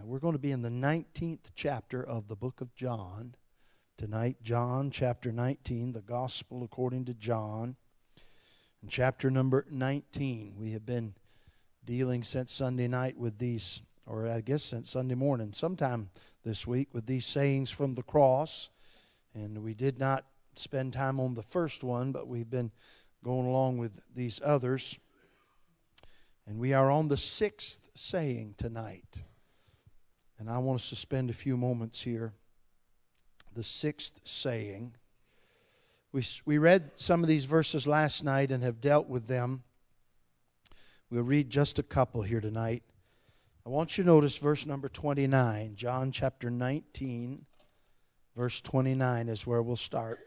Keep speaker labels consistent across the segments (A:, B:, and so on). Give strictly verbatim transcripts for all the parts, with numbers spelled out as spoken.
A: We're going to be in the nineteenth chapter of the book of John. Tonight, John chapter nineteen, the Gospel according to John. In chapter number nineteen, we have been dealing since Sunday night with these, or I guess since Sunday morning, sometime this week, with these sayings from the cross. And we did not spend time on the first one, but we've been going along with these others. And we are on the sixth saying tonight. And I want us to spend a few moments here. The sixth saying. We, we read some of these verses last night and have dealt with them. We'll read just a couple here tonight. I want you to notice verse number twenty-nine. John chapter nineteen, verse twenty-nine is where we'll start.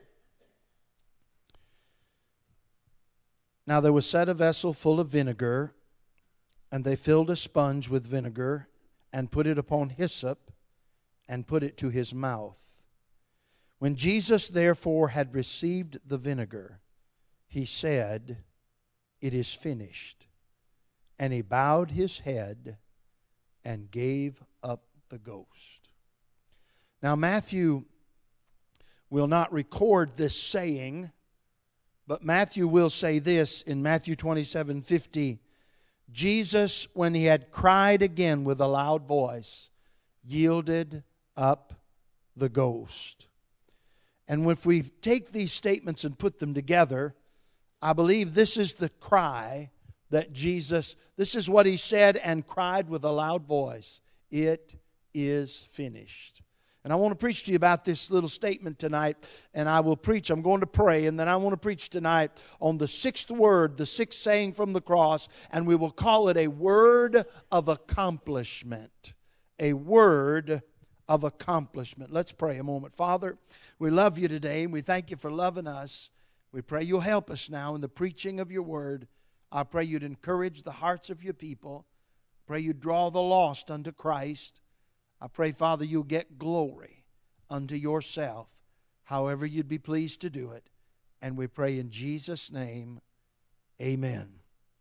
A: Now there was set a vessel full of vinegar, and they filled a sponge with vinegar, and put it upon hyssop, and put it to his mouth. When Jesus therefore had received the vinegar, he said, "It is finished." And he bowed his head and gave up the ghost. Now Matthew will not record this saying, but Matthew will say this in Matthew twenty-seven fifty. Jesus, when he had cried again with a loud voice, yielded up the ghost. And if we take these statements and put them together, I believe this is the cry that Jesus, this is what he said and cried with a loud voice. It is finished. And I want to preach to you about this little statement tonight, and I will preach. I'm going to pray, and then I want to preach tonight on the sixth word, the sixth saying from the cross, and we will call it a word of accomplishment. A word of accomplishment. Let's pray a moment. Father, we love you today, and we thank you for loving us. We pray you'll help us now in the preaching of your word. I pray you'd encourage the hearts of your people. Pray you'd draw the lost unto Christ. I pray, Father, you'll get glory unto yourself, however you'd be pleased to do it. And we pray in Jesus' name, amen.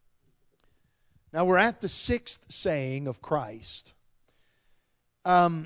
A: Now we're at the sixth saying of Christ. Um,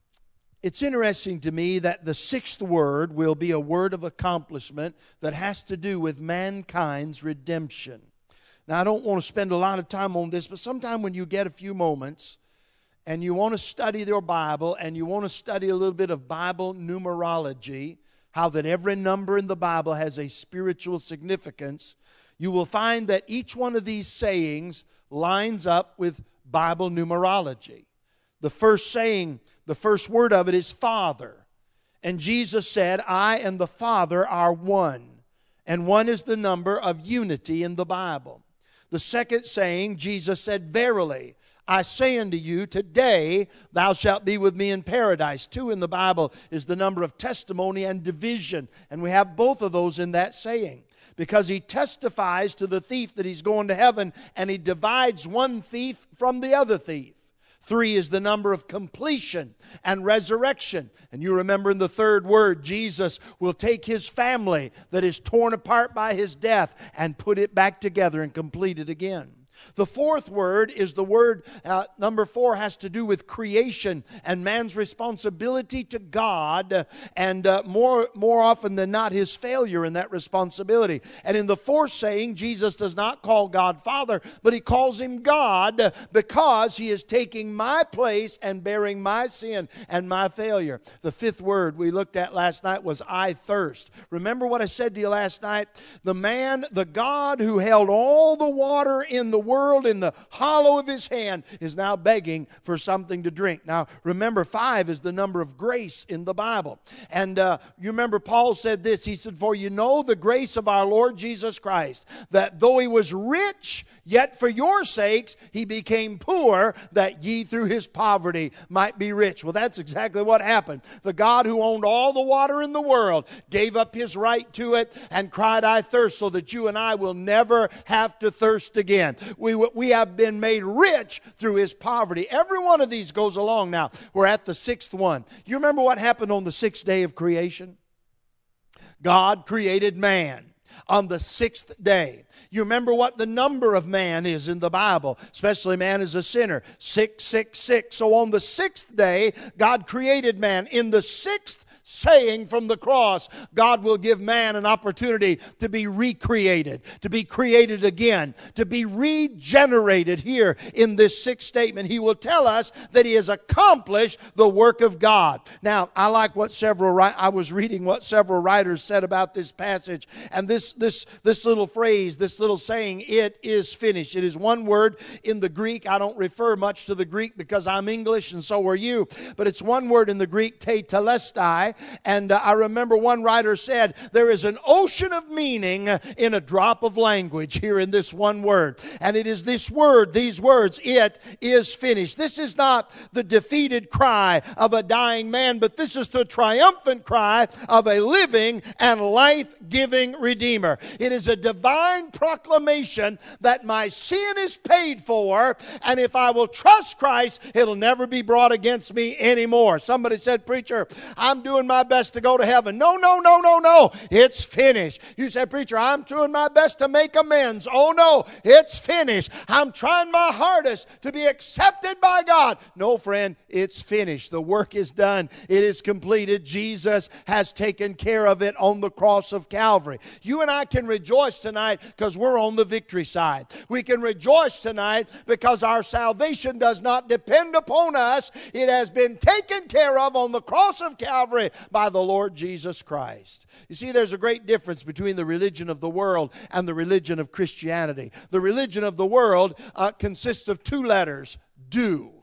A: it's interesting to me that the sixth word will be a word of accomplishment that has to do with mankind's redemption. Now I don't want to spend a lot of time on this, but sometime when you get a few moments, and you want to study your Bible, and you want to study a little bit of Bible numerology, how that every number in the Bible has a spiritual significance, you will find that each one of these sayings lines up with Bible numerology. The first saying, the first word of it is Father. And Jesus said, I and the Father are one. And one is the number of unity in the Bible. The second saying, Jesus said, Verily, I say unto you, today thou shalt be with me in paradise. Two in the Bible is the number of testimony and division. And we have both of those in that saying. Because he testifies to the thief that he's going to heaven, and he divides one thief from the other thief. Three is the number of completion and resurrection. And you remember in the third word, Jesus will take his family that is torn apart by his death and put it back together and complete it again. The fourth word is the word, uh, number four, has to do with creation and man's responsibility to God, and uh, more, more often than not, his failure in that responsibility. And in the fourth saying, Jesus does not call God Father, but he calls him God because he is taking my place and bearing my sin and my failure. The fifth word we looked at last night was I thirst. Remember what I said to you last night? The man, the God who held all the water in the world world in the hollow of his hand is now begging for something to drink. Now, remember, five is the number of grace in the Bible. And uh, you remember Paul said this. He said, for you know the grace of our Lord Jesus Christ, that though he was rich, yet for your sakes he became poor, that ye through his poverty might be rich. Well, that's exactly what happened. The God who owned all the water in the world gave up his right to it and cried, I thirst, so that you and I will never have to thirst again. We, we have been made rich through his poverty. Every one of these goes along now. We're at the sixth one. You remember what happened on the sixth day of creation? God created man. On the sixth day. You remember what the number of man is in the Bible, especially man is a sinner. six six six. So on the sixth day, God created man. In the sixth saying from the cross, God will give man an opportunity to be recreated, to be created again, to be regenerated. Here in this sixth statement, He will tell us that He has accomplished the work of God. Now, I like what several, I was reading what several writers said about this passage, and this, this, this little phrase, this little saying, it is finished. It is one word in the Greek. I don't refer much to the Greek because I'm English and so are you, but it's one word in the Greek, tetelestai. And uh, I remember one writer said, there is an ocean of meaning in a drop of language here in this one word. And it is this word, these words, it is finished. This is not the defeated cry of a dying man, but this is the triumphant cry of a living and life-giving Redeemer. It is a divine proclamation that my sin is paid for, and if I will trust Christ, it'll never be brought against me anymore. Somebody said, preacher, I'm doing my best to go to heaven. No, no, no, no, no. It's finished. You said, preacher, I'm doing my best to make amends. Oh, no, it's finished. I'm trying my hardest to be accepted by God. No, friend, it's finished. The work is done. It is completed. Jesus has taken care of it on the cross of Calvary. You and I can rejoice tonight because we're on the victory side. We can rejoice tonight because our salvation does not depend upon us. It has been taken care of on the cross of Calvary by the Lord Jesus Christ. You see, there's a great difference between the religion of the world and the religion of Christianity. The religion of the world uh, consists of two letters, do.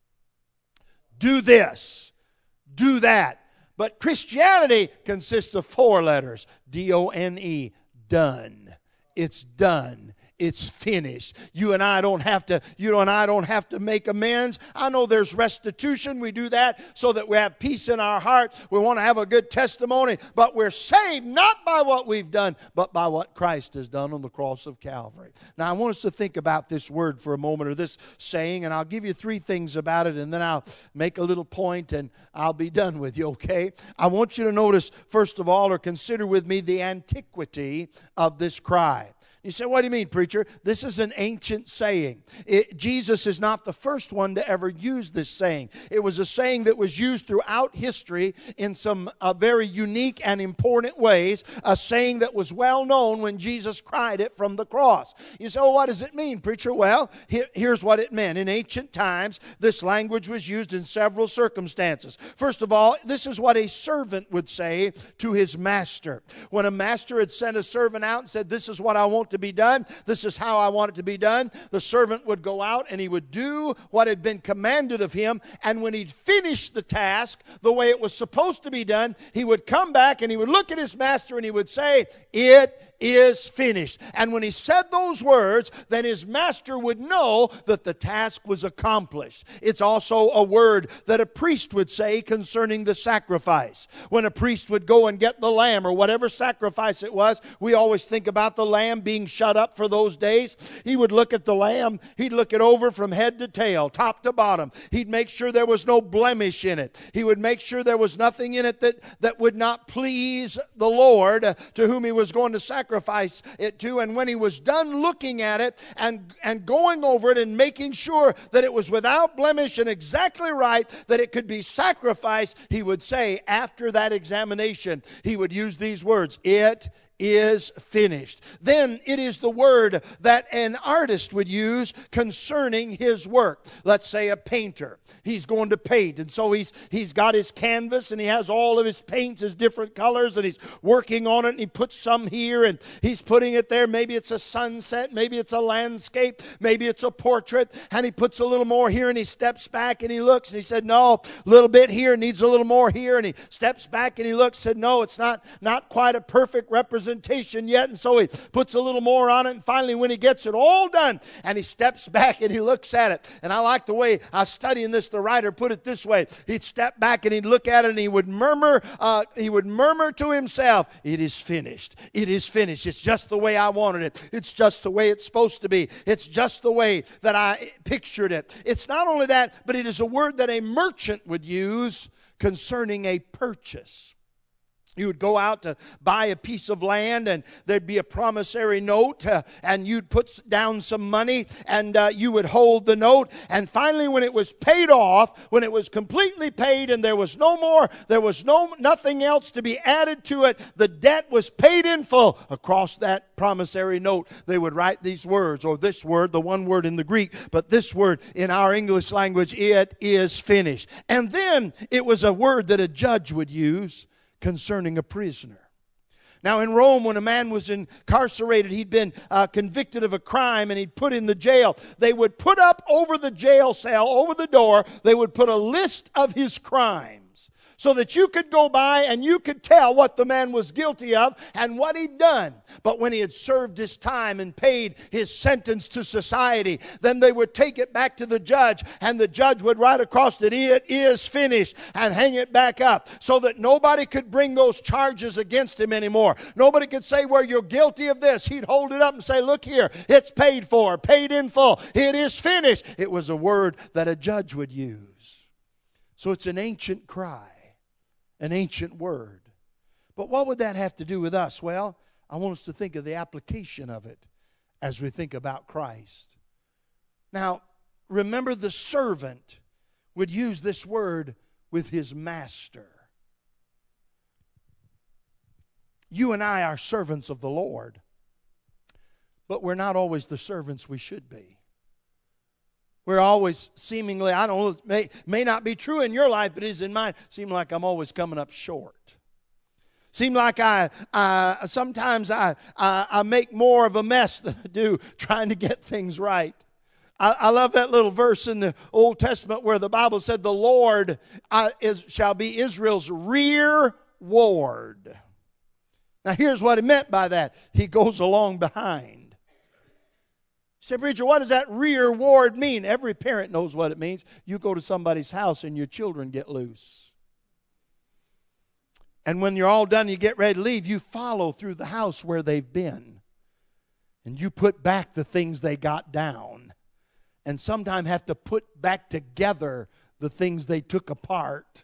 A: Do this. Do that. But Christianity consists of four letters, D O N E, done. It's done. It's finished. You and I don't have to, you and I don't have to make amends. I know there's restitution. We do that so that we have peace in our heart. We want to have a good testimony, but we're saved not by what we've done, but by what Christ has done on the cross of Calvary. Now, I want us to think about this word for a moment, or this saying, and I'll give you three things about it, and then I'll make a little point and I'll be done with you, okay? I want you to notice, first of all, or consider with me the antiquity of this cry. You say, what do you mean, preacher? This is an ancient saying. It, Jesus is not the first one to ever use this saying. It was a saying that was used throughout history in some uh, very unique and important ways. A saying that was well known when Jesus cried it from the cross. You say, well, what does it mean, preacher? Well, here, here's what it meant. In ancient times, this language was used in several circumstances. First of all, this is what a servant would say to his master. When a master had sent a servant out and said, this is what I want to be done, this is how I want it to be done, the servant would go out and he would do what had been commanded of him, and when he'd finished the task the way it was supposed to be done, he would come back and he would look at his master and he would say, it is finished. And when he said those words, then his master would know that the task was accomplished. It's also a word that a priest would say concerning the sacrifice. When a priest would go and get the lamb or whatever sacrifice it was, we always think about the lamb being shut up for those days. He would look at the lamb, he'd look it over from head to tail, top to bottom. He'd make sure there was no blemish in it. He would make sure there was nothing in it that, that would not please the Lord to whom he was going to sacrifice sacrifice it to. And when he was done looking at it and, and going over it and making sure that it was without blemish and exactly right, that it could be sacrificed, he would say after that examination, he would use these words, it is finished. Then it is the word that an artist would use concerning his work. Let's say a painter. He's going to paint, and so he's he's got his canvas and he has all of his paints, his different colors, and he's working on it, and he puts some here and he's putting it there. Maybe it's a sunset, maybe it's a landscape, maybe it's a portrait, and he puts a little more here and he steps back and he looks and he said, no, a little bit here, needs a little more here, and he steps back and he looks, said, no, it's not, not quite a perfect representation yet, and so he puts a little more on it, and finally when he gets it all done and he steps back and he looks at it, and I like the way I was studying this, the writer put it this way, he'd step back and he'd look at it and he would murmur uh, he would murmur to himself, it is finished, it is finished, it's just the way I wanted it, it's just the way it's supposed to be, it's just the way that I pictured it. It's not only that, but it is a word that a merchant would use concerning a purchase. You would go out to buy a piece of land, and there'd be a promissory note, uh, and you'd put down some money, and uh, you would hold the note. And finally, when it was paid off, when it was completely paid, and there was no more, there was no nothing else to be added to it, the debt was paid in full. Across that promissory note, they would write these words, or this word, the one word in the Greek, but this word in our English language, "It is finished." And then it was a word that a judge would use concerning a prisoner. Now in Rome, when a man was incarcerated, he'd been uh, convicted of a crime and he'd put in the jail. They would put up over the jail cell, over the door, they would put a list of his crimes, so that you could go by and you could tell what the man was guilty of and what he'd done. But when he had served his time and paid his sentence to society, then they would take it back to the judge, and the judge would write across it, "It is finished," and hang it back up, so that nobody could bring those charges against him anymore. Nobody could say, "Well, you're guilty of this." He'd hold it up and say, "Look here, it's paid for, paid in full. It is finished." It was a word that a judge would use. So it's an ancient cry. An ancient word. But what would that have to do with us? Well, I want us to think of the application of it as we think about Christ. Now, remember, the servant would use this word with his master. You and I are servants of the Lord, but we're not always the servants we should be. We're always seemingly, I don't know, it may, may not be true in your life, but it is in mine, seem like I'm always coming up short. Seem like I, uh, sometimes I, I, I make more of a mess than I do trying to get things right. I, I love that little verse in the Old Testament where the Bible said, "The Lord uh, is, shall be Israel's rear ward." Now here's what it meant by that. He goes along behind. Say, "Preacher, what does that rear ward mean?" Every parent knows what it means. You go to somebody's house and your children get loose. And when you're all done, you get ready to leave, you follow through the house where they've been. And you put back the things they got down. And sometimes have to put back together the things they took apart.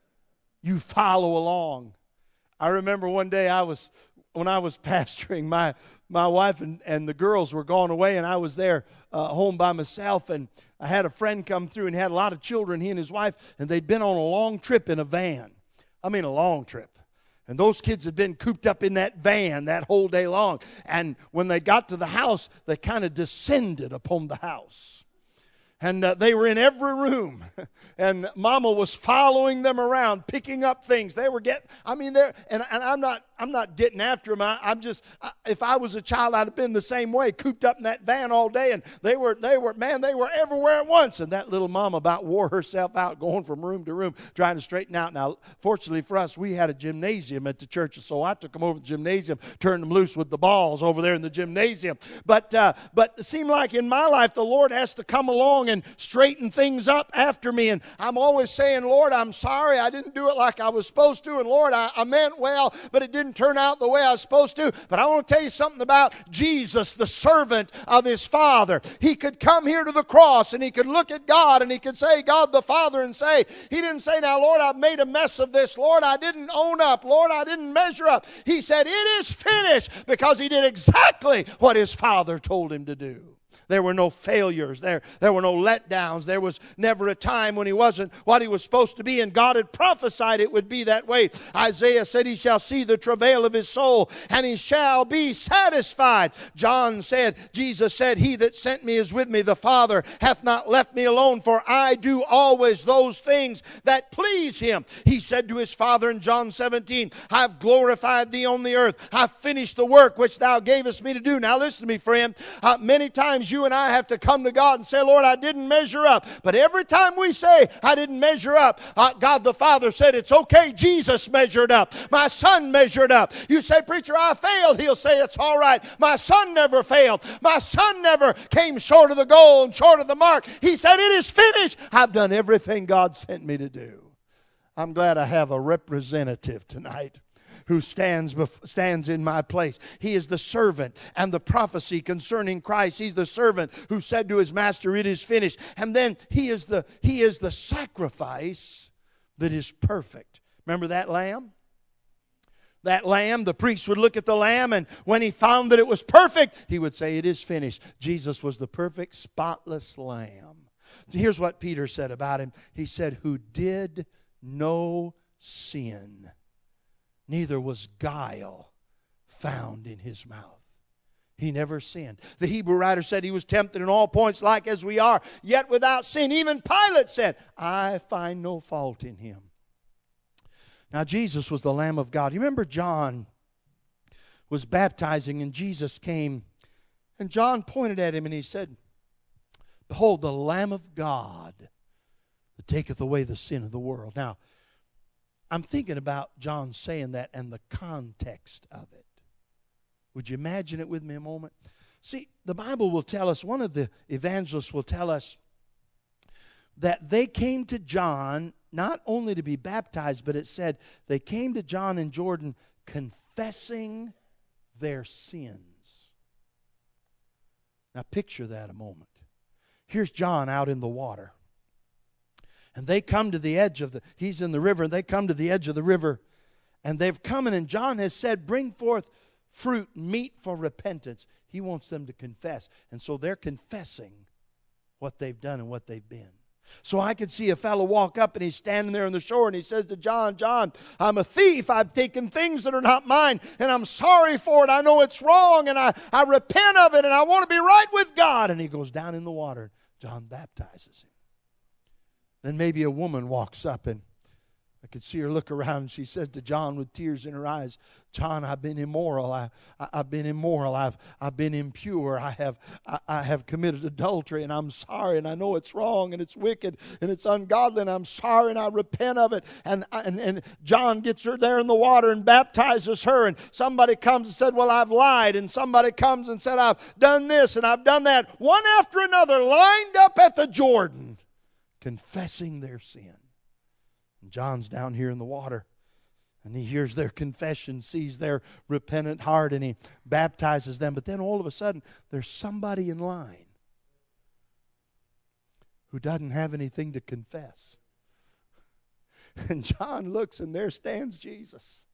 A: You follow along. I remember one day I was... When I was pastoring, my my wife and, and the girls were gone away, and I was there uh, home by myself, and I had a friend come through, and he had a lot of children, he and his wife, and they'd been on a long trip in a van. I mean a long trip. And those kids had been cooped up in that van that whole day long. And when they got to the house, they kind of descended upon the house. And uh, they were in every room. And Mama was following them around, picking up things. They were getting, I mean, they're, and, and I'm not I'm not getting after them. I, I'm just, I, if I was a child, I'd have been the same way, cooped up in that van all day. And they were, they were, man, they were everywhere at once. And that little mama about wore herself out going from room to room, trying to straighten out. Now, fortunately for us, we had a gymnasium at the church. So I took them over to the gymnasium, turned them loose with the balls over there in the gymnasium. But, uh, but it seemed like in my life, the Lord has to come along and straighten things up after me. And I'm always saying, "Lord, I'm sorry. I didn't do it like I was supposed to. And Lord, I, I meant well, but it didn't turn out the way I was supposed to." But I want to tell you something about Jesus, the servant of his Father. He could come here to the cross and he could look at God and he could say, God the Father, and say, he didn't say, "Now, Lord, I've made a mess of this. Lord, I didn't own up. Lord, I didn't measure up." He said, "It is finished," because he did exactly what his Father told him to do. There were no failures. There, there were no letdowns. There was never a time when he wasn't what he was supposed to be, and God had prophesied it would be that way. Isaiah said, "He shall see the travail of his soul, and he shall be satisfied." John said, Jesus said, "He that sent me is with me. The Father hath not left me alone, for I do always those things that please him." He said to his Father in John seventeen, "I've glorified thee on the earth. I've finished the work which thou gavest me to do." Now listen to me, friend. Uh, many times you and I have to come to God and say, "Lord, I didn't measure up." But every time we say, "I didn't measure up," uh, God the Father said, "It's okay. Jesus measured up. My Son measured up." You say, "Preacher, I failed." He'll say, "It's all right. My Son never failed. My Son never came short of the goal and short of the mark." He said, "It is finished. I've done everything God sent me to do." I'm glad I have a representative tonight who stands bef- stands in my place. He is the servant, and the prophecy concerning Christ, he's the servant who said to his master, "It is finished." And then he is the he is the sacrifice that is perfect. Remember that lamb? that lamb. The priest would look at the lamb, and when he found that it was perfect, he would say, it is finished. Jesus was the perfect, spotless lamb. Here's what Peter said about him. He said, who did no sin, neither was guile found in his mouth. He never sinned. The Hebrew writer said he was tempted in all points like as we are, yet without sin. Even Pilate said, I find no fault in him. Now Jesus was the Lamb of God. You remember John was baptizing and Jesus came and John pointed at him and he said, behold, the Lamb of God that taketh away the sin of the world. Now, I'm thinking about John saying that and the context of it. Would you imagine it with me a moment? See, the Bible will tell us, one of the evangelists will tell us that they came to John not only to be baptized, but it said they came to John in Jordan confessing their sins. Now picture that a moment. Here's John out in the water. And they come to the edge of the, he's in the river, and they come to the edge of the river. And they've come in, and John has said, bring forth fruit, meat for repentance. He wants them to confess. And so they're confessing what they've done and what they've been. So I could see a fellow walk up and he's standing there on the shore and he says to John, John, I'm a thief. I've taken things that are not mine and I'm sorry for it. I know it's wrong and I, I repent of it and I want to be right with God. And he goes down in the water. John baptizes him. Then maybe a woman walks up and I could see her look around and she says to John with tears in her eyes, John, I've been immoral. I, I, I've been immoral. I've, I've been impure. I have, I, I have committed adultery and I'm sorry and I know it's wrong and it's wicked and it's ungodly and I'm sorry and I repent of it. And, and, and John gets her there in the water and baptizes her and somebody comes and said, well, I've lied. And somebody comes and said, I've done this and I've done that. One after another lined up at the Jordan, confessing their sin. And John's down here in the water, and he hears their confession, sees their repentant heart, and he baptizes them. But then all of a sudden, there's somebody in line who doesn't have anything to confess. And John looks, and there stands Jesus.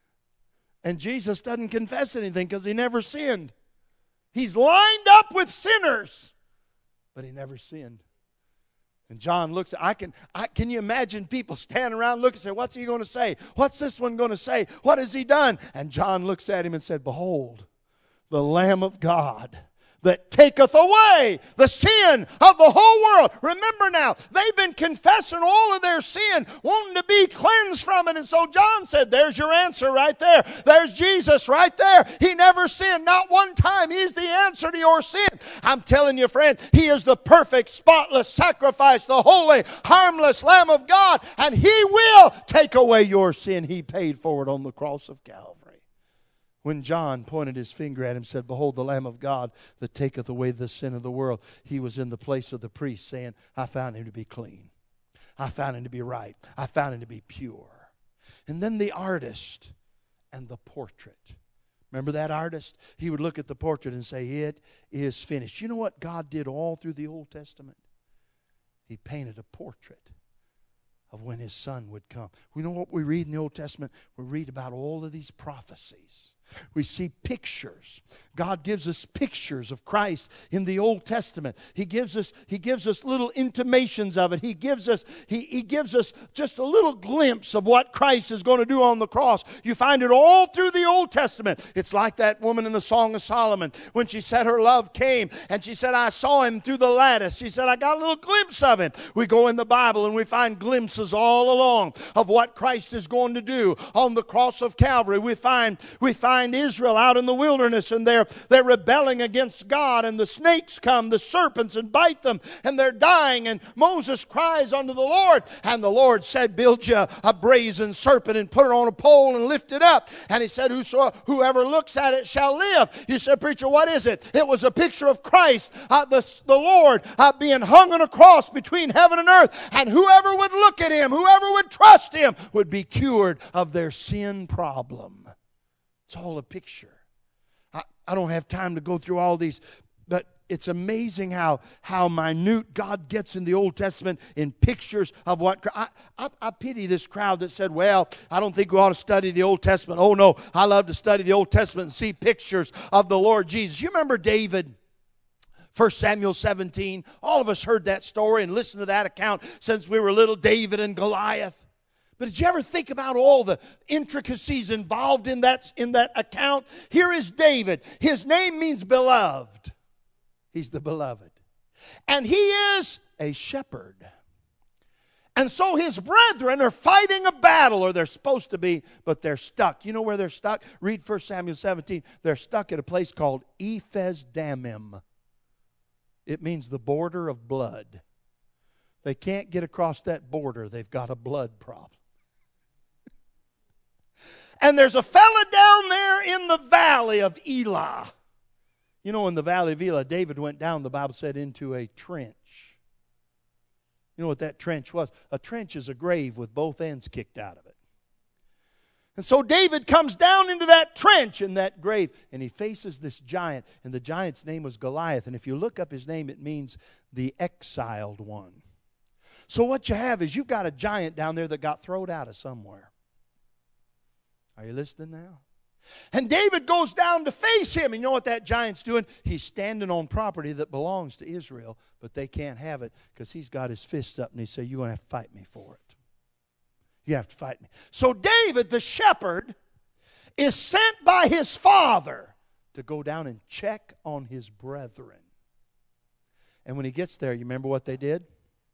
A: And Jesus doesn't confess anything because he never sinned. He's lined up with sinners, but he never sinned. And John looks, I can, I, can you imagine people standing around looking and say, what's he going to say? What's this one going to say? What has he done? And John looks at him and said, behold, the Lamb of God that taketh away the sin of the whole world. Remember now, they've been confessing all of their sin, wanting to be cleansed from it. And so John said, there's your answer right there. There's Jesus right there. He never sinned, not one time. He's the answer to your sin. I'm telling you, friend, He is the perfect, spotless sacrifice, the holy, harmless Lamb of God, and He will take away your sin. He paid for it on the cross of Calvary. When John pointed his finger at him and said, behold, the Lamb of God that taketh away the sin of the world, he was in the place of the priest saying, I found him to be clean. I found him to be right. I found him to be pure. And then the artist and the portrait. Remember that artist? He would look at the portrait and say, it is finished. You know what God did all through the Old Testament? He painted a portrait of when His Son would come. We know what we read in the Old Testament? We read about all of these prophecies. We see pictures. God gives us pictures of Christ in the Old Testament. He gives us, He gives us little intimations of it. He gives us, He, he gives us just a little glimpse of what Christ is going to do on the cross. You find it all through the Old Testament. It's like that woman in the Song of Solomon when she said her love came and she said, I saw him through the lattice. She said, I got a little glimpse of him. We go in the Bible and we find glimpses all along of what Christ is going to do on the cross of Calvary. We find, we find Israel out in the wilderness and they're, they're rebelling against God and the snakes come, the serpents, and bite them and they're dying and Moses cries unto the Lord and the Lord said, build you a brazen serpent and put it on a pole and lift it up. And He said, Whoso, whoever looks at it shall live. You said, preacher, what is it? It was a picture of Christ, uh, the, the Lord uh, being hung on a cross between heaven and earth, and whoever would look at Him, whoever would trust Him would be cured of their sin problem. It's all a picture. I, I don't have time to go through all these, but it's amazing how, how minute God gets in the Old Testament in pictures of what... I, I, I pity this crowd that said, well, I don't think we ought to study the Old Testament. Oh, no, I love to study the Old Testament and see pictures of the Lord Jesus. You remember David? First Samuel seventeen. All of us heard that story and listened to that account since we were little, David and Goliath. But did you ever think about all the intricacies involved in that, in that account? Here is David. His name means beloved. He's the beloved. And he is a shepherd. And so his brethren are fighting a battle, or they're supposed to be, but they're stuck. You know where they're stuck? Read First Samuel seventeen. They're stuck at a place called Ephes Dammim. It means the border of blood. They can't get across that border. They've got a blood problem. And there's a fella down there in the valley of Elah. You know, in the valley of Elah, David went down, the Bible said, into a trench. You know what that trench was? A trench is a grave with both ends kicked out of it. And so David comes down into that trench in that grave, and he faces this giant, and the giant's name was Goliath. And if you look up his name, it means the exiled one. So what you have is you've got a giant down there that got thrown out of somewhere. Are you listening now? And David goes down to face him. And you know what that giant's doing? He's standing on property that belongs to Israel, but they can't have it because he's got his fists up and he said, you're going to have to fight me for it. You have to fight me. So David, the shepherd, is sent by his father to go down and check on his brethren. And when he gets there, you remember what they did?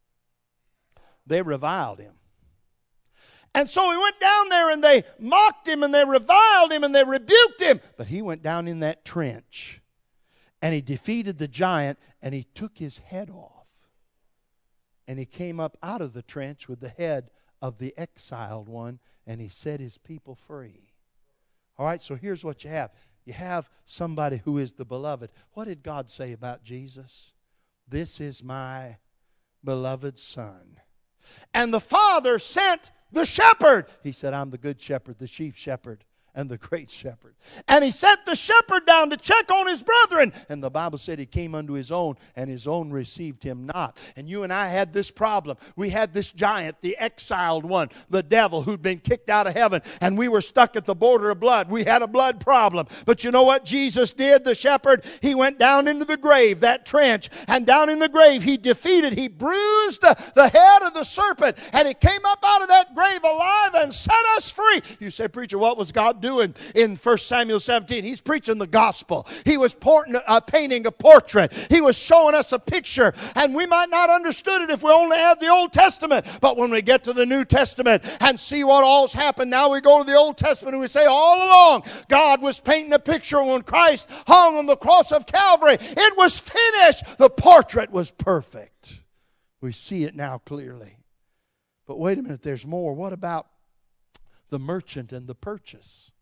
A: They reviled him. And so he went down there and they mocked him and they reviled him and they rebuked him. But he went down in that trench and he defeated the giant and he took his head off. And he came up out of the trench with the head of the exiled one and he set his people free. All right, so here's what you have. You have somebody who is the beloved. What did God say about Jesus? This is my beloved Son. And the Father sent the shepherd. He said, I'm the good shepherd, the chief shepherd, and the great shepherd. And he sent the shepherd down to check on his brethren. And the Bible said he came unto his own, and his own received him not. And you and I had this problem. We had this giant, the exiled one, the devil who'd been kicked out of heaven. And we were stuck at the border of blood. We had a blood problem. But you know what Jesus did, the shepherd? He went down into the grave, that trench. And down in the grave, he defeated, he bruised the head of the serpent. And he came up out of that grave alive and set us free. You say, preacher, what was God doing in First Samuel seventeen? He's preaching the gospel. He was porting, uh, painting a portrait. He was showing us a picture. And we might not understood it if we only had the Old Testament. But when we get to the New Testament and see what all's happened, now we go to the Old Testament and we say all along God was painting a picture when Christ hung on the cross of Calvary. It was finished. The portrait was perfect. We see it now clearly. But wait a minute, there's more. What about the merchant and the purchase?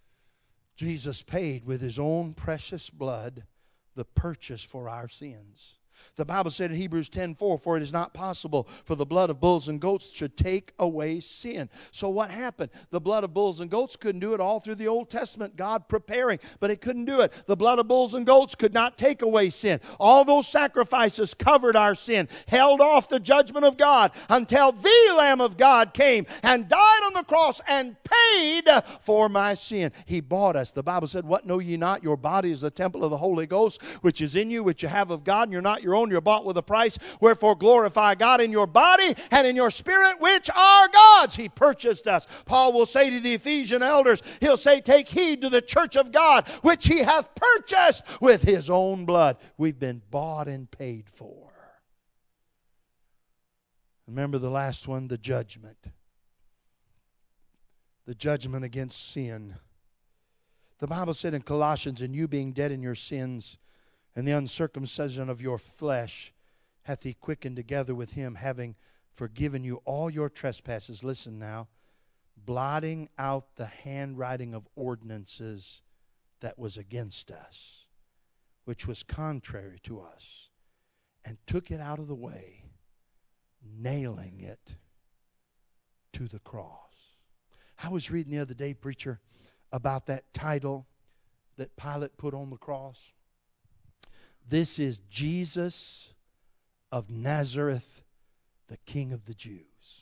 A: Jesus paid with his own precious blood the purchase for our sins. The Bible said in Hebrews ten four, for it is not possible for the blood of bulls and goats should take away sin. So what happened? The blood of bulls and goats couldn't do it all through the Old Testament, God preparing, but it couldn't do it. The blood of bulls and goats could not take away sin. All those sacrifices covered our sin, held off the judgment of God until the Lamb of God came and died on the cross and paid for my sin. He bought us. The Bible said, what know ye not? Your body is the temple of the Holy Ghost, which is in you, which you have of God, and you're not your own. You're bought with a price. Wherefore glorify God in your body and in your spirit, which are God's. He purchased us. Paul will say to the Ephesian elders, he'll say, take heed to the church of God, which he hath purchased with his own blood. We've been bought and paid for. Remember the last one, the judgment. The judgment against sin. The Bible said in Colossians, and you being dead in your sins, and the uncircumcision of your flesh hath he quickened together with him, having forgiven you all your trespasses. Listen now. Blotting out the handwriting of ordinances that was against us, which was contrary to us, and took it out of the way, nailing it to the cross. I was reading the other day, preacher, about that title that Pilate put on the cross. This is Jesus of Nazareth, the King of the Jews.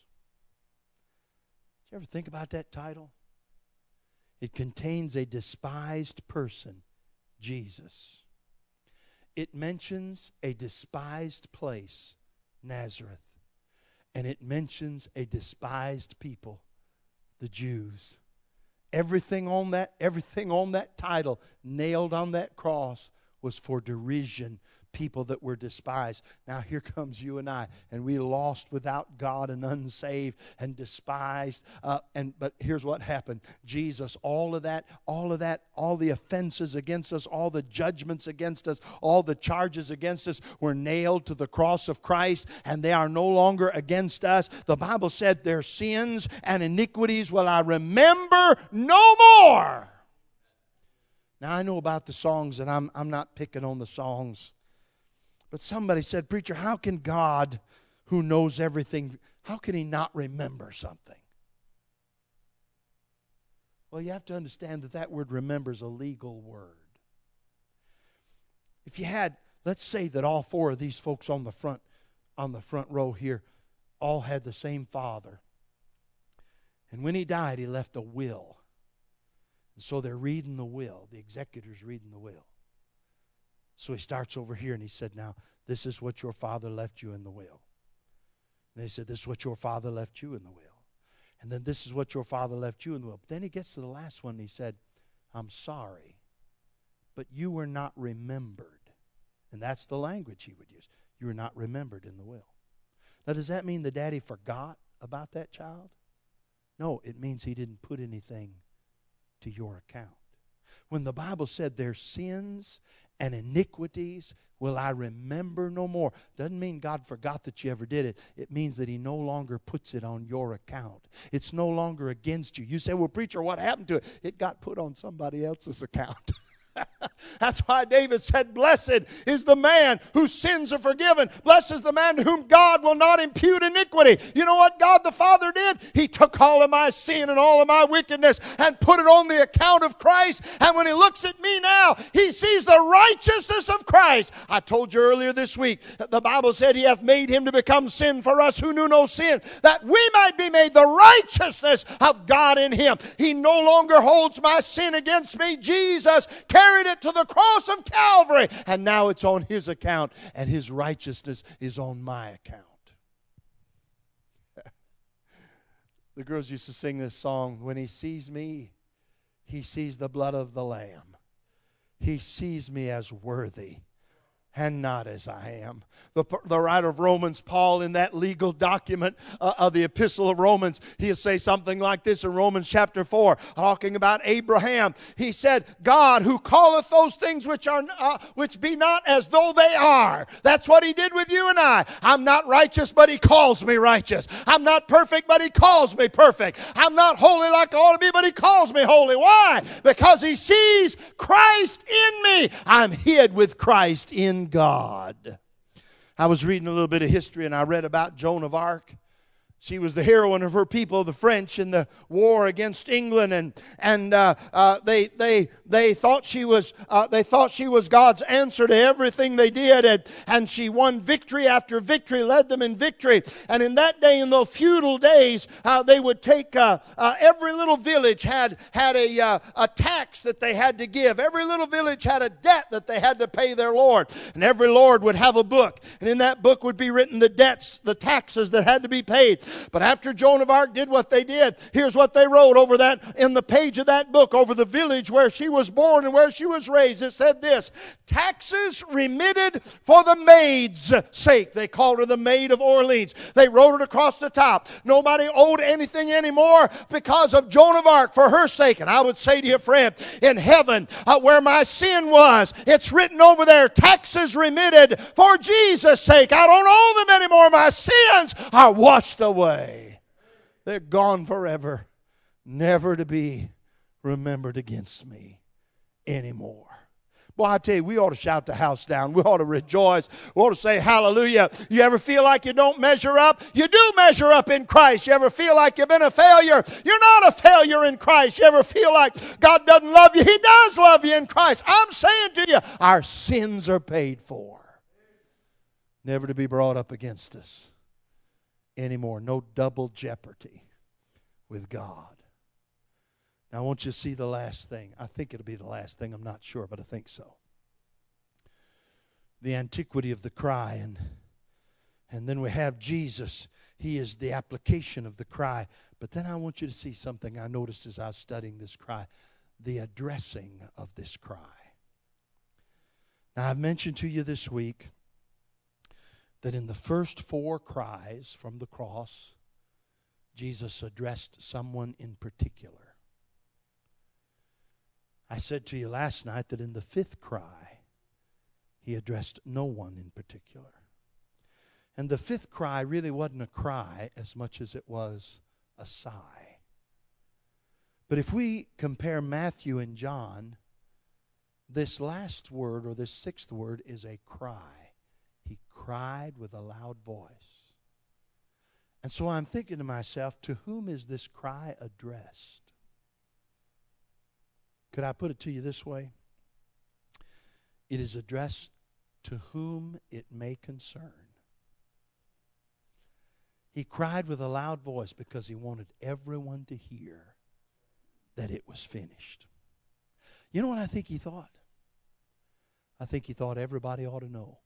A: Did you ever think about that title? It contains a despised person, Jesus. It mentions a despised place, Nazareth. And it mentions a despised people, the Jews. Everything on that, everything on that title, nailed on that cross, was for derision, people that were despised. Now here comes you and I, and we lost without God and unsaved and despised. Uh, and but here's what happened: Jesus, all of that, all of that, all the offenses against us, all the judgments against us, all the charges against us were nailed to the cross of Christ, and they are no longer against us. The Bible said, "Their sins and iniquities will I remember no more." Now I know about the songs, and I'm I'm not picking on the songs. But somebody said, "Preacher, how can God, who knows everything, how can He not remember something?" Well, you have to understand that that word "remember" is a legal word. If you had, let's say that all four of these folks on the front, on the front row here, all had the same father. And when he died, he left a will. And so they're reading the will. The executor's reading the will. So he starts over here and he said, "Now, this is what your father left you in the will." And he said, "This is what your father left you in the will." And then this is what your father left you in the will. But then he gets to the last one and he said, "I'm sorry, but you were not remembered." And that's the language he would use. You were not remembered in the will. Now, does that mean the daddy forgot about that child? No, it means he didn't put anything to your account. When the Bible said their sins and iniquities will I remember no more, doesn't mean God forgot that you ever did it. It means that He no longer puts it on your account. It's no longer against you. You say, "Well, preacher, what happened to it?" It got put on somebody else's account. That's why David said, "Blessed is the man whose sins are forgiven. Blessed is the man to whom God will not impute iniquity." You know what God the Father did? He took all of my sin and all of my wickedness and put it on the account of Christ. And when He looks at me now, He sees the righteousness of Christ. I told you earlier this week that the Bible said He hath made Him to become sin for us who knew no sin, that we might be made the righteousness of God in Him. He no longer holds my sin against me. Jesus carried it to the cross of Calvary, and now it's on His account, and His righteousness is on my account. The girls used to sing this song, "When He sees me, He sees the blood of the Lamb. He sees me as worthy and not as I am." The, the writer of Romans, Paul, in that legal document uh, of the epistle of Romans, he'll say something like this in Romans chapter four, talking about Abraham. He said, "God who calleth those things which are uh, which be not as though they are." That's what He did with you and I. I'm not righteous, but He calls me righteous. I'm not perfect, but He calls me perfect. I'm not holy like I ought to be, but He calls me holy. Why? Because He sees Christ in me. I'm hid with Christ in God. I was reading a little bit of history, and I read about Joan of Arc. She was the heroine of her people, the French, in the war against England, and and uh, uh, they they they thought she was uh, they thought she was God's answer to everything they did, and and she won victory after victory, led them in victory. And in that day, in those feudal days, uh, they would take uh, uh, every little village had had a uh, a tax that they had to give. Every little village had a debt that they had to pay their lord, and every lord would have a book, and in that book would be written the debts, the taxes that had to be paid. But after Joan of Arc did what they did, here's what they wrote over that in the page of that book, over the village where she was born and where she was raised. It said this: "Taxes remitted for the maid's sake." They called her the Maid of Orleans. They wrote it across the top. Nobody owed anything anymore because of Joan of Arc, for her sake. And I would say to you, friend, in heaven, uh, where my sin was, it's written over there, "Taxes remitted for Jesus' sake." I don't owe them anymore. My sins are washed away. Way. They're gone forever, never to be remembered against me anymore. Boy, I tell you, we ought to shout the house down. We ought to rejoice. We ought to say hallelujah. You ever feel like you don't measure up? You do measure up in Christ. You ever feel like you've been a failure? You're not a failure in Christ. You ever feel like God doesn't love you? He does love you in Christ. I'm saying to you, our sins are paid for. Never to be brought up against us anymore. No double jeopardy with God. Now, I want you to see the last thing. I think it'll be the last thing. I'm not sure, but I think so. The antiquity of the cry. And, and then we have Jesus. He is the application of the cry. But then I want you to see something I noticed as I was studying this cry. The addressing of this cry. Now, I've mentioned to you this week that in the first four cries from the cross, Jesus addressed someone in particular. I said to you last night that in the fifth cry, he addressed no one in particular. And the fifth cry really wasn't a cry as much as it was a sigh. But if we compare Matthew and John, this last word or this sixth word is a cry. He cried with a loud voice. And so I'm thinking to myself, to whom is this cry addressed? Could I put it to you this way? It is addressed to whom it may concern. He cried with a loud voice because he wanted everyone to hear that it was finished. You know what I think he thought? I think he thought everybody ought to know.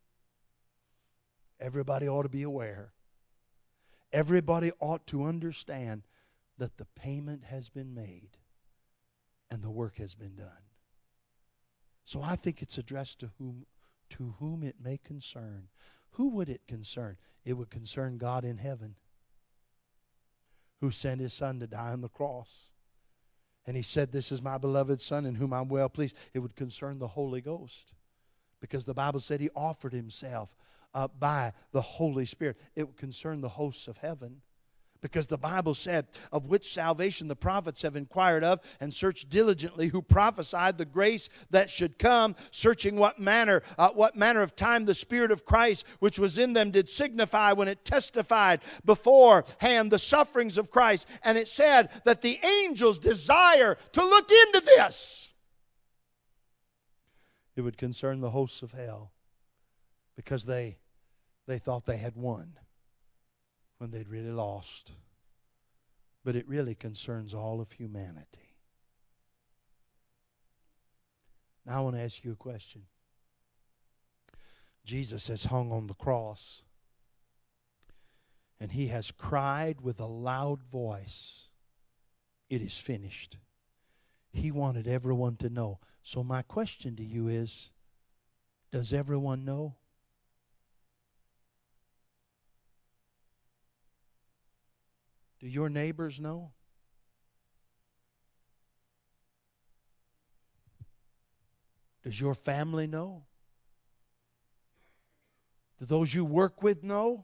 A: Everybody ought to be aware. Everybody ought to understand that the payment has been made. And the work has been done. So I think it's addressed to whom, to whom it may concern. Who would it concern? It would concern God in heaven, who sent His Son to die on the cross. And He said, "This is my beloved Son in whom I'm well pleased." It would concern the Holy Ghost, because the Bible said He offered Himself uh, by the Holy Spirit. It would concern the hosts of heaven. Because the Bible said, "Of which salvation the prophets have inquired of, and searched diligently, who prophesied the grace that should come, searching what manner, uh, what manner of time the Spirit of Christ, which was in them, did signify when it testified beforehand the sufferings of Christ." And it said that the angels desire to look into this. It would concern the hosts of hell, because they, they thought they had won when they'd really lost. But it really concerns all of humanity. Now I want to ask you a question. Jesus has hung on the cross, and He has cried with a loud voice, "It is finished." He wanted everyone to know. So my question to you is, does everyone know? Do your neighbors know? Does your family know? Do those you work with know?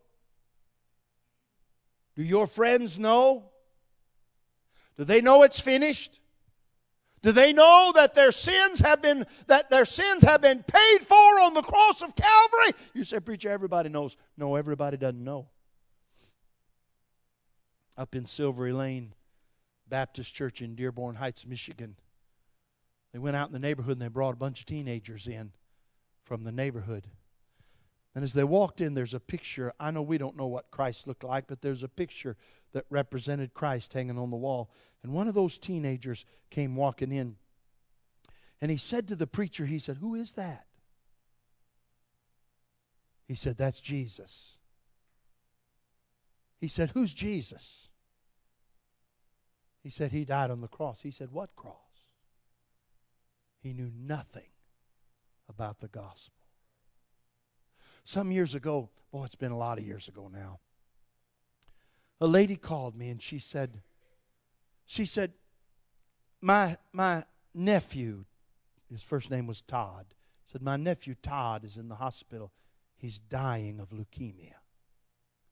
A: Do your friends know? Do they know it's finished? Do they know that their sins have been that their sins have been paid for on the cross of Calvary? You say, "Preacher, everybody knows." No, everybody doesn't know. Up in Silvery Lane Baptist Church in Dearborn Heights, Michigan, they went out in the neighborhood and they brought a bunch of teenagers in from the neighborhood. And as they walked in, there's a picture. I know we don't know what Christ looked like, but there's a picture that represented Christ hanging on the wall. And one of those teenagers came walking in, and he said to the preacher, he said, "Who is that?" He said, "That's Jesus." He said, "Who's Jesus?" He said, "He died on the cross." He said, "What cross?" He knew nothing about the gospel. Some years ago, boy, it's been a lot of years ago now, a lady called me and she said, she said, my, my nephew, his first name was Todd, said, "My nephew Todd is in the hospital. He's dying of leukemia."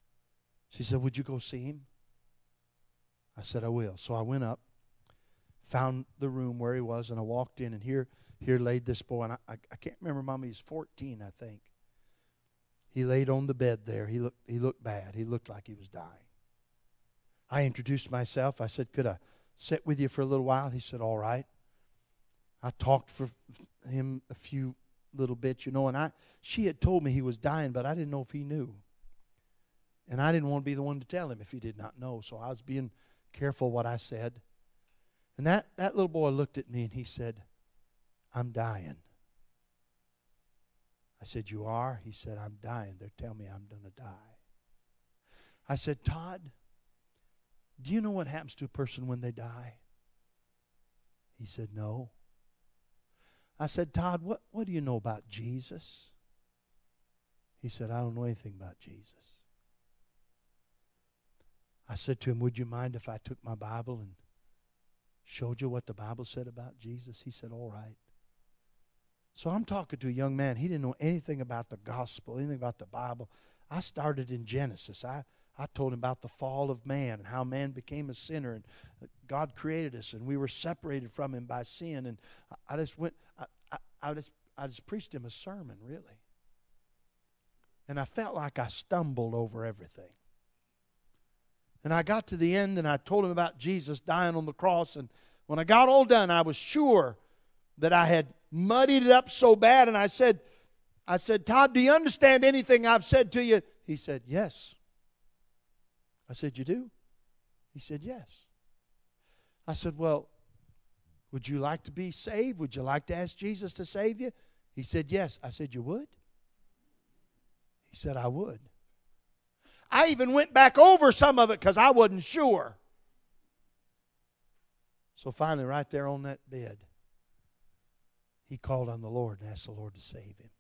A: She said, "Would you go see him?" I said, "I will." So I went up, found the room where he was, and I walked in, and here, here laid this boy. And I, I, I can't remember, Mama, he's fourteen, I think. He laid on the bed there. He looked, he looked bad. He looked like he was dying. I introduced myself. I said, could I sit with you for a little while? He said, all right. I talked for him a few little bits, you know, and I she had told me he was dying, but I didn't know if he knew. And I didn't want to be the one to tell him if he did not know, so I was being careful what I said. And that, that little boy looked at me and he said, I'm dying. I said, you are? He said, I'm dying. They're telling me I'm going to die. I said, Todd, do you know what happens to a person when they die? He said, no. I said, Todd, what, what do you know about Jesus? He said, I don't know anything about Jesus. I said to him, would you mind if I took my Bible and showed you what the Bible said about Jesus? He said, all right. So I'm talking to a young man. He didn't know anything about the gospel, anything about the Bible. I started in Genesis. I, I told him about the fall of man and how man became a sinner, and God created us, and we were separated from him by sin. And I, I just went, I, I, I just I just preached him a sermon, really. And I felt like I stumbled over everything. And I got to the end, and I told him about Jesus dying on the cross. And when I got all done, I was sure that I had muddied it up so bad. And I said, I said, Todd, do you understand anything I've said to you? He said, yes. I said, you do? He said, yes. I said, well, would you like to be saved? Would you like to ask Jesus to save you? He said, yes. I said, you would? He said, I would. I even went back over some of it because I wasn't sure. So finally, right there on that bed, he called on the Lord and asked the Lord to save him.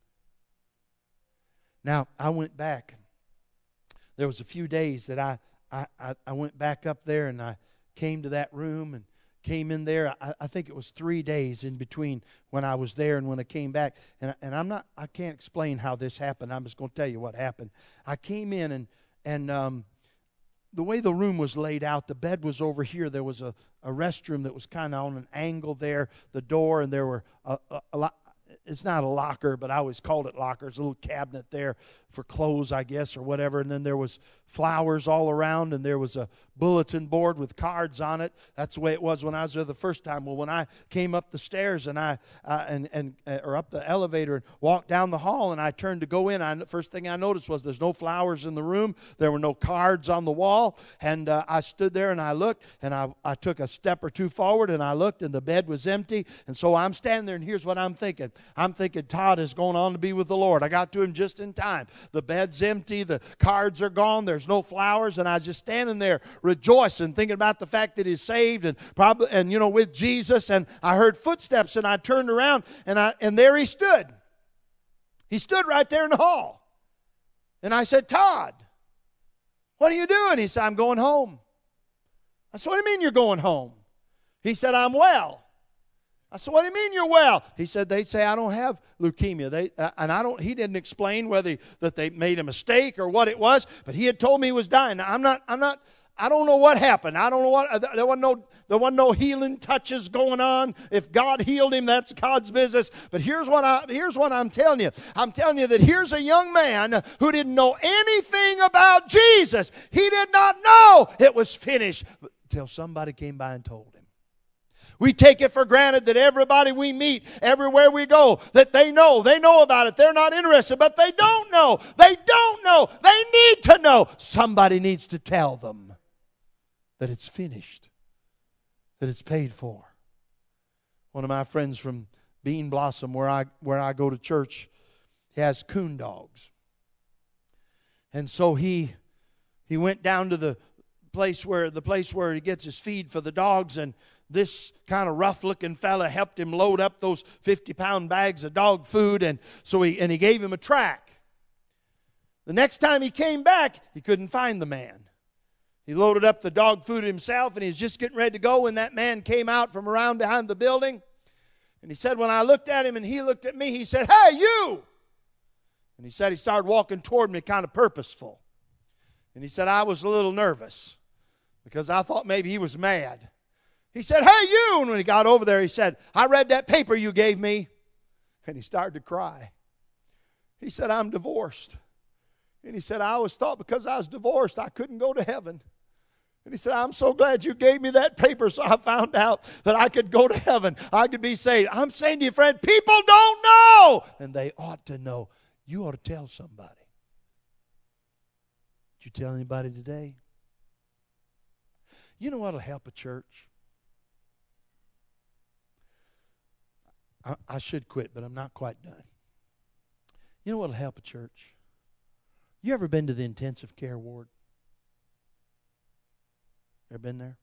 A: Now, I went back. There was a few days that I, I, I, I went back up there, and I came to that room and came in there. I, I think it was three days in between when I was there and when I came back. And, and I'm not, I can't explain how this happened. I'm just going to tell you what happened. I came in, and, and um, the way the room was laid out, the bed was over here. There was a, a restroom that was kind of on an angle there, the door, and there were a, a, a lot. It's not a locker, but I always called it lockers, a little cabinet there for clothes, I guess, or whatever. And then there was flowers all around, and there was a bulletin board with cards on it. That's the way it was when I was there the first time. Well, when I came up the stairs and I uh, and and uh, or up the elevator and walked down the hall, and I turned to go in, I first thing I noticed was there's no flowers in the room. There were no cards on the wall, and uh, I stood there and I looked, and I I took a step or two forward, and I looked, and the bed was empty. And so I'm standing there, and here's what I'm thinking. I'm thinking Todd is going on to be with the Lord. I got to him just in time. The bed's empty. The cards are gone. There's no flowers. And I was just standing there rejoicing, thinking about the fact that he's saved and probably, and you know, with Jesus. And I heard footsteps, and I turned around, and I and there he stood. He stood right there in the hall. And I said, Todd, what are you doing? He said, I'm going home. I said, what do you mean you're going home? He said, I'm well. I said, what do you mean you're well? He said, they say I don't have leukemia. They uh, and I don't. He didn't explain whether that they made a mistake or what it was, but he had told me he was dying. Now, I'm not. I'm not. I don't know what happened. I don't know what. There wasn't no. There wasn't no healing touches going on. If God healed him, that's God's business. But here's what I. Here's what I'm telling you. I'm telling you that here's a young man who didn't know anything about Jesus. He did not know it was finished until somebody came by and told him. We take it for granted that everybody we meet, everywhere we go, that they know. They know about it. They're not interested, but they don't know. They don't know. They need to know. Somebody needs to tell them that it's finished, that it's paid for. One of my friends from Bean Blossom, where I, where I go to church, he has coon dogs. And so he, he went down to the place where the place where he gets his feed for the dogs, and this kind of rough-looking fella helped him load up those fifty-pound bags of dog food, and so he and he gave him a track. The next time he came back, he couldn't find the man. He loaded up the dog food himself, and he was just getting ready to go when that man came out from around behind the building. And he said, when I looked at him and he looked at me, he said, "Hey, you!" And he said he started walking toward me kind of purposeful. And he said, I was a little nervous because I thought maybe he was mad. He said, "Hey, you!" And when he got over there, he said, "I read that paper you gave me." And he started to cry. He said, "I'm divorced." And he said, "I always thought because I was divorced, I couldn't go to heaven." And he said, "I'm so glad you gave me that paper so I found out that I could go to heaven. I could be saved." I'm saying to you, friend, people don't know. And they ought to know. You ought to tell somebody. Did you tell anybody today? You know what will help a church? I, I should quit, but I'm not quite done. You know what will help a church? You ever been to the intensive care ward? Ever been there?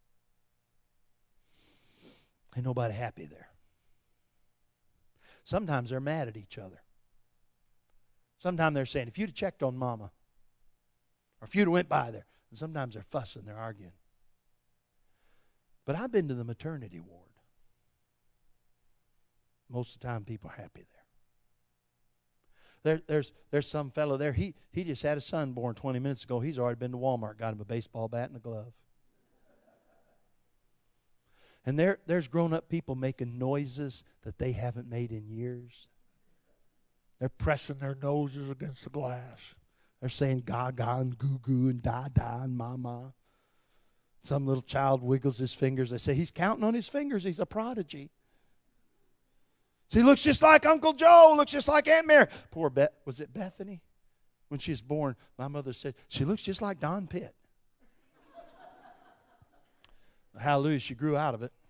A: Ain't nobody happy there. Sometimes they're mad at each other. Sometimes they're saying, "If you'd have checked on Mama," or "if you'd have went by there." And sometimes they're fussing, they're arguing. But I've been to the maternity ward. Most of the time people are happy there. There, there's there's some fellow there. He he just had a son born twenty minutes ago. He's already been to Walmart, got him a baseball bat and a glove. And there there's grown-up people making noises that they haven't made in years. They're pressing their noses against the glass. They're saying gaga and goo-goo and da-da and mama. Some little child wiggles his fingers. They say, "He's counting on his fingers. He's a prodigy." So he looks just like Uncle Joe, looks just like Aunt Mary. Poor Beth, was it Bethany? When she was born, my mother said, "She looks just like Don Pitt." Hallelujah, she grew out of it.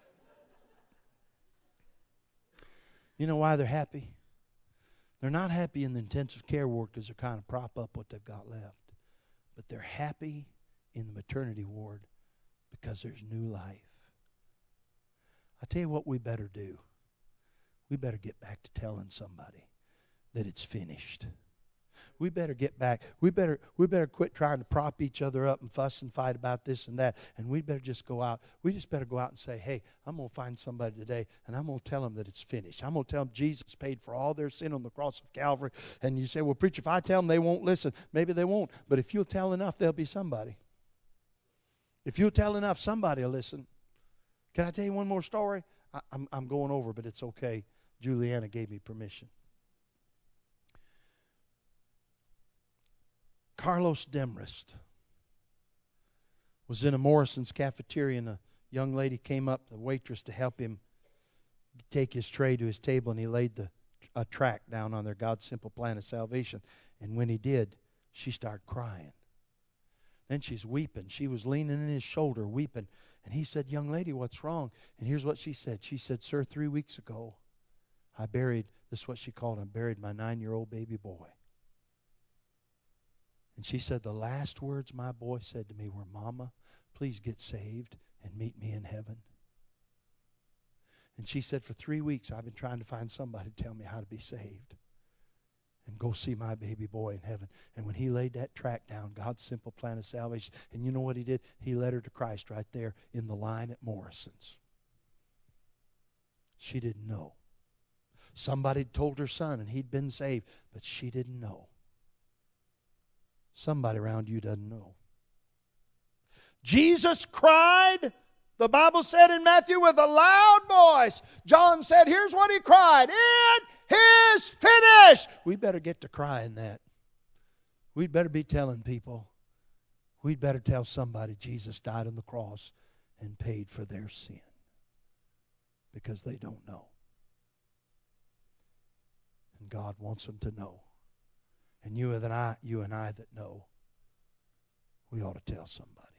A: You know why they're happy? They're not happy in the intensive care ward because they're kind of prop up what they've got left. But they're happy in the maternity ward because there's new life. I tell you what we better do. We better get back to telling somebody that it's finished. We better get back. We better we better quit trying to prop each other up and fuss and fight about this and that. And we better just go out. We just better go out and say, "Hey, I'm going to find somebody today, and I'm going to tell them that it's finished. I'm going to tell them Jesus paid for all their sin on the cross of Calvary." And you say, "Well, preacher, if I tell them, they won't listen." Maybe they won't. But if you'll tell enough, there'll be somebody. If you'll tell enough, somebody will listen. Can I tell you one more story? I, I'm, I'm going over, but it's okay. Juliana gave me permission. Carlos Demrist was in a Morrison's cafeteria, and a young lady came up, the waitress, to help him take his tray to his table, and he laid the a tract down on there, God's Simple Plan of Salvation. And when he did, she started crying. Then she's weeping. She was leaning in his shoulder, weeping. And he said, "Young lady, what's wrong?" And here's what she said. She said, "Sir, three weeks ago, I buried," this is what she called, "I buried my nine-year-old baby boy." And she said, "The last words my boy said to me were, 'Mama, please get saved and meet me in heaven.'" And she said, "For three weeks I've been trying to find somebody to tell me how to be saved and go see my baby boy in heaven." And when he laid that tract down, God's Simple Plan of Salvation, and you know what he did? He led her to Christ right there in the line at Morrison's. She didn't know. Somebody told her son and he'd been saved, but she didn't know. Somebody around you doesn't know. Jesus cried, the Bible said in Matthew, with a loud voice. John said, here's what he cried: "It is finished." We better get to crying that. We'd better be telling people. We'd better tell somebody Jesus died on the cross and paid for their sin, because they don't know. And God wants them to know. And you and I, you and I that know, we ought to tell somebody.